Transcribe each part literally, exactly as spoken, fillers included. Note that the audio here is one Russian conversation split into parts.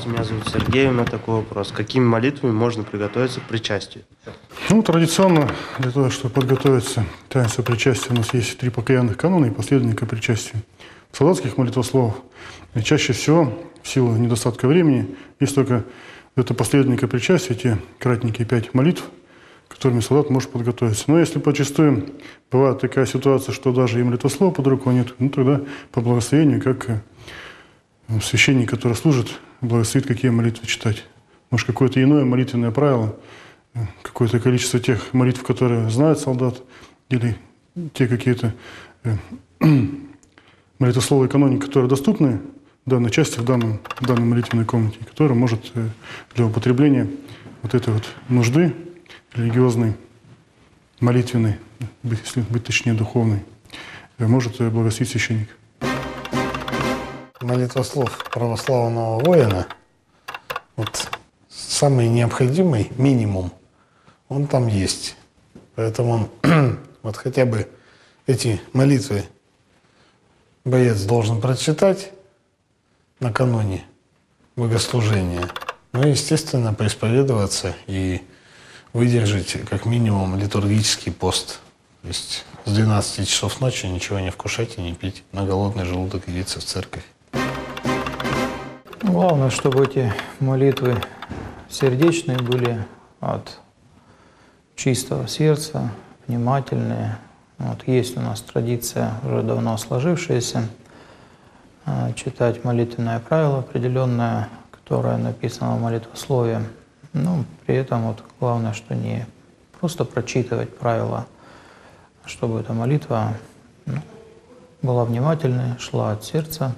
Здравствуйте, меня зовут Сергей. У меня такой вопрос. Какими молитвами можно приготовиться к причастию? Ну, традиционно, для того, чтобы подготовиться к таинству причастия, у нас есть три покаянных канона и последовника причастия. В солдатских молитвословах чаще всего, в силу недостатка времени, есть только это последовника причастия, те кратенькие пять молитв, которыми солдат может подготовиться. Но если почастую бывает такая ситуация, что даже и молитвослова под рукой нет, ну тогда по благословению, как священник, который служит, благословит, какие молитвы читать. Может, какое-то иное молитвенное правило, какое-то количество тех молитв, которые знает солдат, или те какие-то молитвословы и каноники, которые доступны в данной части, в, данном, в данной молитвенной комнате, которая может для употребления вот этой вот нужды религиозной, молитвенной, если быть точнее духовной, может благословить священник. Молитвослов православного воина, вот самый необходимый минимум, он там есть. Поэтому вот хотя бы эти молитвы боец должен прочитать накануне богослужения. Ну, естественно, поисповедоваться и выдержать как минимум литургический пост. То есть с двенадцати часов ночи ничего не вкушать и не пить, на голодный желудок явиться в церковь. Главное, чтобы эти молитвы сердечные были, от чистого сердца, внимательные. Вот есть у нас традиция, уже давно сложившаяся, читать молитвенное правило определенное, которое написано в молитвословии. Но при этом вот главное, что не просто прочитывать правила, а чтобы эта молитва, ну, была внимательной, шла от сердца,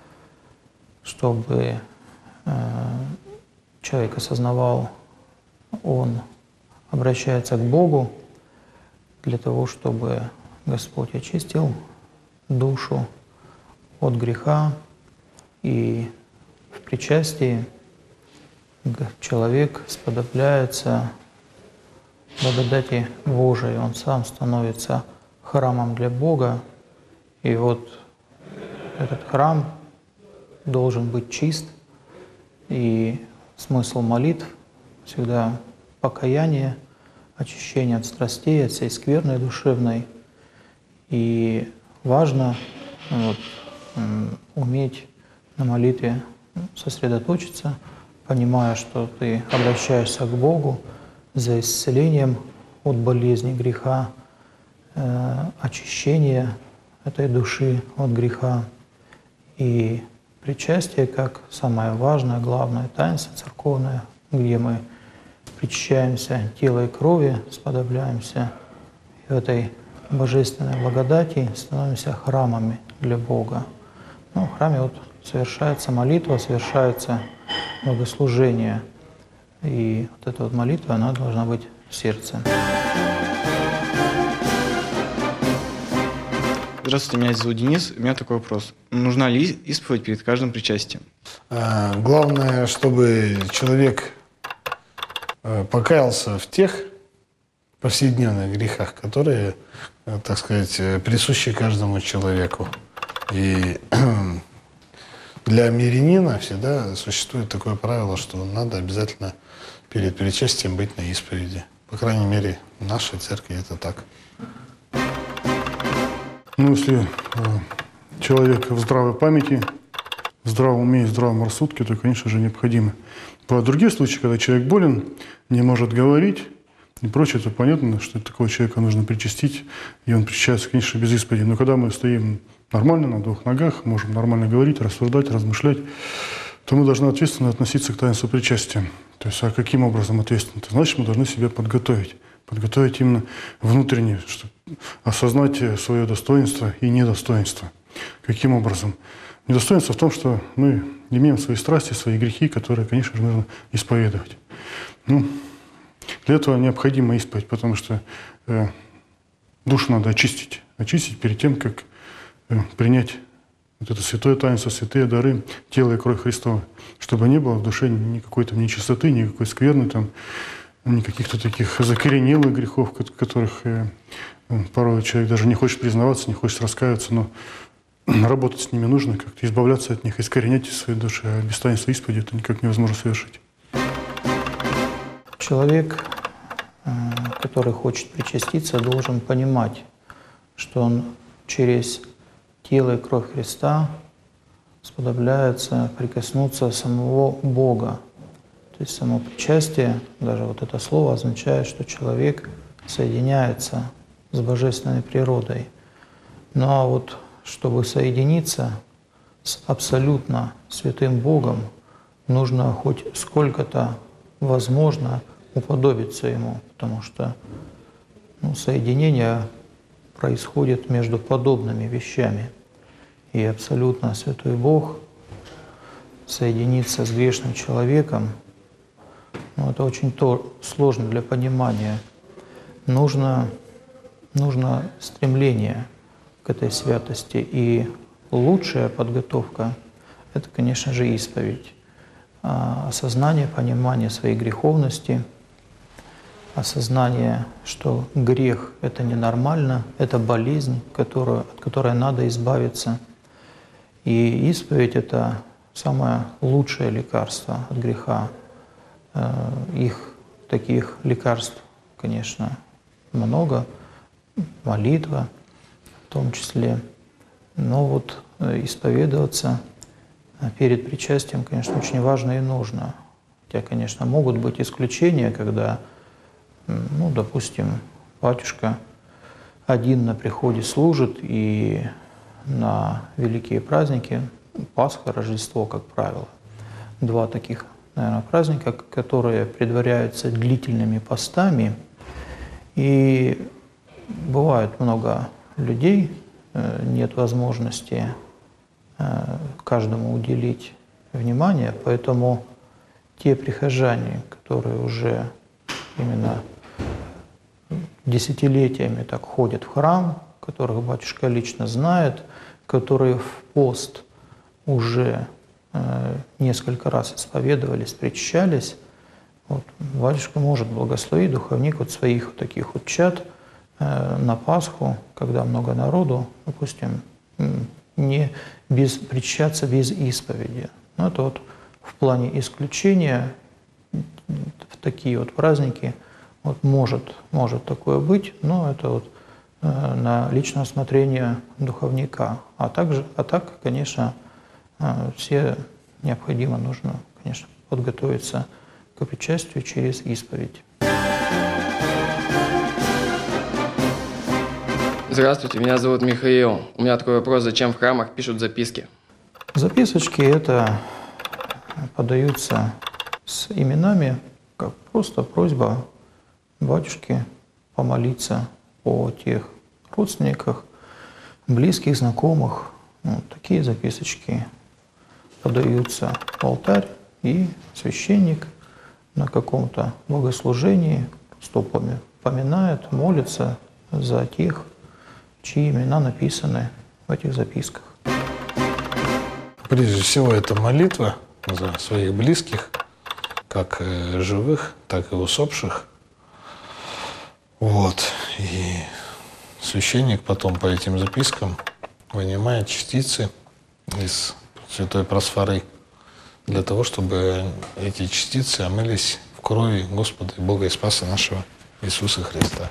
чтобы э, человек осознавал, он обращается к Богу для того, чтобы Господь очистил душу от греха, и в причастии человек сподобляется благодати Божией, он сам становится храмом для Бога, и вот этот храм должен быть чист, и смысл молитв всегда покаяние, очищение от страстей, от всей скверной душевной. И важно вот, уметь на молитве сосредоточиться, понимая, что ты обращаешься к Богу за исцелением от болезни, греха, э, очищения этой души от греха. И причастие как самое важное, главное таинство церковное, где мы причащаемся тела и крови, сподобляемся и в этой божественной благодати становимся храмами для Бога. Ну, в храме вот совершается молитва, совершается богослужение. И вот эта вот молитва, она должна быть в сердце. Здравствуйте, меня зовут Денис. У меня такой вопрос. Нужна ли исповедь перед каждым причастием? А, главное, чтобы человек покаялся в тех повседневных грехах, которые, так сказать, присущи каждому человеку. И для мирянина всегда существует такое правило, что надо обязательно перед причастием быть на исповеди. По крайней мере, в нашей церкви это так. Ну, если э, человек в здравой памяти, в здравом уме и в здравом рассудке, то, конечно же, необходимо. Бывают другие случаи, когда человек болен, не может говорить и прочее, то понятно, что такого человека нужно причастить, и он причащается, конечно, без исповеди. Но когда мы стоим нормально, на двух ногах, можем нормально говорить, рассуждать, размышлять, то мы должны ответственно относиться к таинству причастия. То есть, а каким образом ответственно? Это значит, мы должны себя подготовить. Подготовить именно внутренне, чтобы осознать свое достоинство и недостоинство. Каким образом? Недостоинство в том, что мы имеем свои страсти, свои грехи, которые, конечно же, нужно исповедовать. Ну, для этого необходима исповедь, потому что э, душу надо очистить. Очистить перед тем, как э, принять вот это святое таинство, святые дары, тело и кровь Христова, чтобы не было в душе никакой там нечистоты, никакой скверны, там, никаких-то таких закоренелых грехов, которых э, порой человек даже не хочет признаваться, не хочет раскаиваться, но работать с ними нужно, как-то избавляться от них, искоренять из своей души, а без таинства исповеди это никак невозможно совершить. Человек, который хочет причаститься, должен понимать, что он через тело и кровь Христа сподобляется прикоснуться самого Бога. То есть само причастие, даже вот это слово означает, что человек соединяется с божественной природой. Ну а вот чтобы соединиться с абсолютно святым Богом, нужно хоть сколько-то возможно уподобиться Ему, потому что ну, соединение происходит между подобными вещами. И абсолютно святой Бог соединиться с грешным человеком, ну, это очень то, сложно для понимания. Нужно, нужно стремление к этой святости. И лучшая подготовка — это, конечно же, исповедь. Осознание, понимание своей греховности, осознание, что грех — это ненормально, это болезнь, которую, от которой надо избавиться. И исповедь — это самое лучшее лекарство от греха. Их, таких лекарств, конечно, много, молитва в том числе. Но вот исповедоваться перед причастием, конечно, очень важно и нужно. Хотя, конечно, могут быть исключения, когда, ну, допустим, батюшка один на приходе служит, и на великие праздники, Пасха, Рождество, как правило, два таких, наверное, праздника, которые предваряются длительными постами, и бывает много людей, нет возможности каждому уделить внимание, поэтому те прихожане, которые уже именно десятилетиями так ходят в храм, которых батюшка лично знает, которые в пост уже э, несколько раз исповедовались, причащались, вот, батюшка может благословить, духовник вот своих вот таких вот чад э, на Пасху, когда много народу, допустим, не без, причащаться без исповеди. Ну, это вот в плане исключения в такие вот праздники вот может, может такое быть, но это вот э, на личное усмотрение духовника. А, также, а так, конечно, э, все необходимо, нужно, конечно, подготовиться к причастию через исповедь. Здравствуйте, меня зовут Михаил. У меня такой вопрос: зачем в храмах пишут записки? Записочки это подаются с именами, как просто просьба батюшке помолиться о тех родственниках, близких, знакомых. Вот такие записочки подаются в алтарь, и священник на каком-то богослужении стопами поминает, молится за тех, чьи имена написаны в этих записках. Прежде всего, это молитва за своих близких, как живых, так и усопших. Вот. И священник потом по этим запискам вынимает частицы из святой просфоры для того, чтобы эти частицы омылись в крови Господа и Бога и Спаса нашего Иисуса Христа.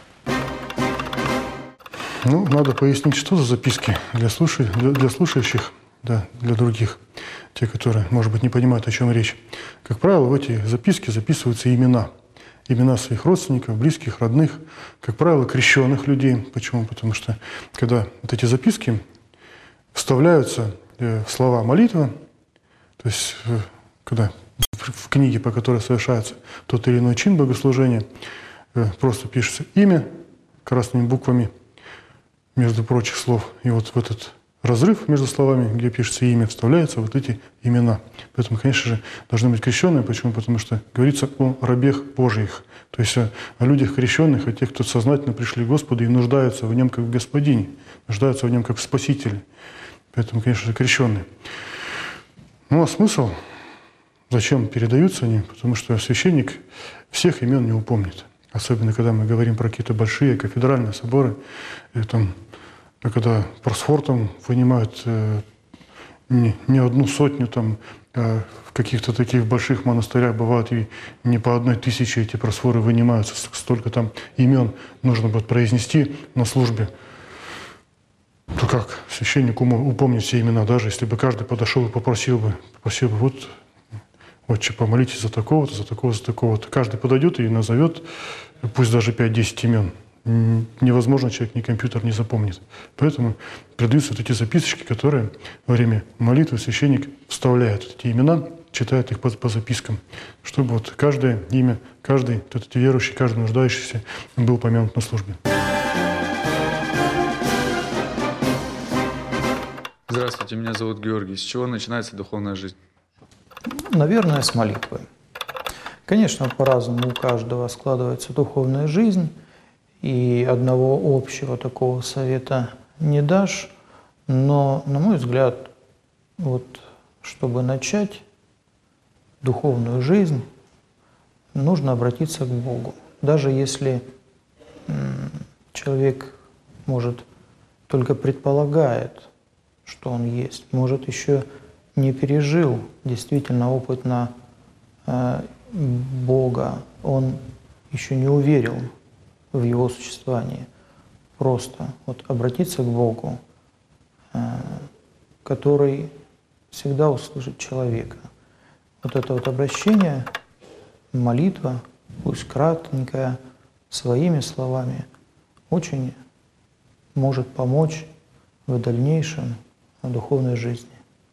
Ну, надо пояснить, что за записки для, слушай, для, для слушающих, да, для других, те, которые, может быть, не понимают, о чем речь. Как правило, в эти записки записываются имена. Имена своих родственников, близких, родных, как правило, крещенных людей. Почему? Потому что, когда вот эти записки вставляются в слова молитвы, то есть, когда в книге, по которой совершается тот или иной чин богослужения, просто пишется имя красными буквами, между прочих слов. И вот в этот разрыв между словами, где пишется имя, вставляются вот эти имена. Поэтому, конечно же, должны быть крещенные. Почему? Потому что говорится о рабех Божьих. То есть о, о людях крещенных, о тех, кто сознательно пришли к Господу и нуждаются в Нем как в Господине, нуждаются в Нем как в Спасителе. Поэтому, конечно же, крещенные. Ну а смысл, зачем передаются они? Потому что священник всех имен не упомнит. Особенно, когда мы говорим про какие-то большие кафедральные соборы, и там А когда просфор там вынимают э, не, не одну сотню, там, а в каких-то таких больших монастырях бывает и не по одной тысяче эти просфоры вынимаются, столько там имен нужно будет произнести на службе. То как священник упомнит все имена, даже если бы каждый подошел и попросил бы, попросил бы, вот, отче, помолитесь за такого-то, за такого, за такого-то. Каждый подойдет и назовет, пусть даже пять-десять имен. Невозможно, человек ни компьютер не запомнит. Поэтому придаются вот эти записочки, которые во время молитвы священник вставляет эти имена, читает их по, по запискам, чтобы вот каждое имя, каждый вот этот верующий, каждый нуждающийся был упомянут на службе. Здравствуйте, меня зовут Георгий. С чего начинается духовная жизнь? Наверное, с молитвы. Конечно, по-разному у каждого складывается духовная жизнь, и одного общего такого совета не дашь, но, на мой взгляд, вот, чтобы начать духовную жизнь, нужно обратиться к Богу. Даже если человек, может, только предполагает, что он есть, может, еще не пережил действительно опытно э, Бога, он еще не уверил в Его существование. Просто вот обратиться к Богу, э, который всегда услышит человека. Вот это вот обращение, молитва, пусть кратенькая, своими словами, очень может помочь в дальнейшем духовной жизни.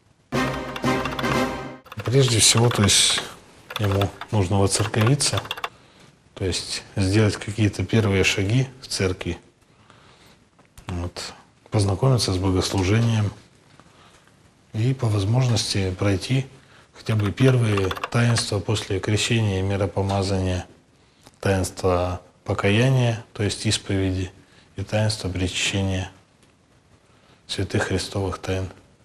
Прежде всего, то есть ему нужно воцерковиться, то есть сделать какие-то первые шаги в церкви, вот, познакомиться с богослужением и по возможности пройти хотя бы первые таинства после крещения и миропомазания, таинство покаяния, то есть исповеди, и таинство причащения святых христовых тайн.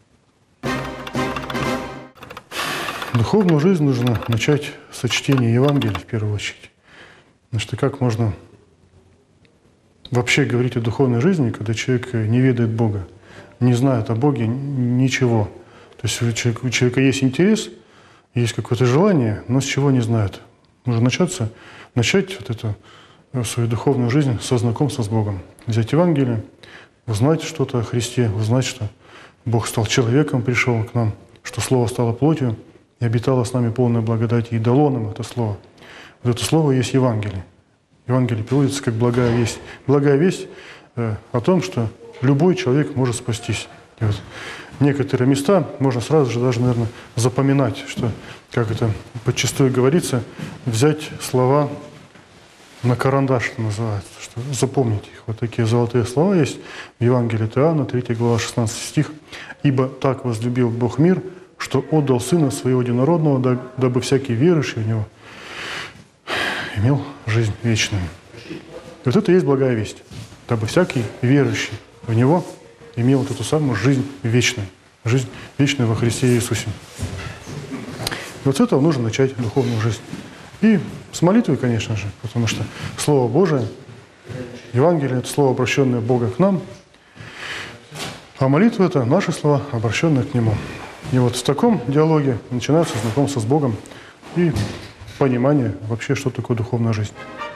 Духовную жизнь нужно начать со чтения Евангелия в первую очередь. Потому что как можно вообще говорить о духовной жизни, когда человек не ведает Бога, не знает о Боге ничего. То есть у человека, у человека есть интерес, есть какое-то желание, но с чего не знает. Нужно начаться, начать вот эту свою духовную жизнь со знакомства с Богом. Взять Евангелие, узнать что-то о Христе, узнать, что Бог стал человеком, пришел к нам, что Слово стало плотью и обитало с нами полной благодати, и дало нам это Слово. Вот это Слово есть Евангелие. Евангелие переводится как «благая весть». Благая весть э, о том, что любой человек может спастись. И вот некоторые места можно сразу же даже, наверное, запоминать, что, как это подчастую говорится, взять слова на карандаш, что называется, что запомнить их. Вот такие золотые слова есть в Евангелии от Иоанна, третья глава, шестнадцатый стих. «Ибо так возлюбил Бог мир, что отдал Сына Своего Единородного, дабы всякий верующий в Него имел жизнь вечную». И вот это и есть благая весть, дабы всякий верующий в Него имел вот эту самую жизнь вечную, жизнь вечную во Христе Иисусе. И вот с этого нужно начать духовную жизнь. И с молитвы, конечно же, потому что Слово Божие, Евангелие – это Слово, обращенное Бога к нам, а молитва – это наши слова, обращенные к Нему. И вот в таком диалоге начинается знакомство с Богом и понимание вообще, что такое духовная жизнь.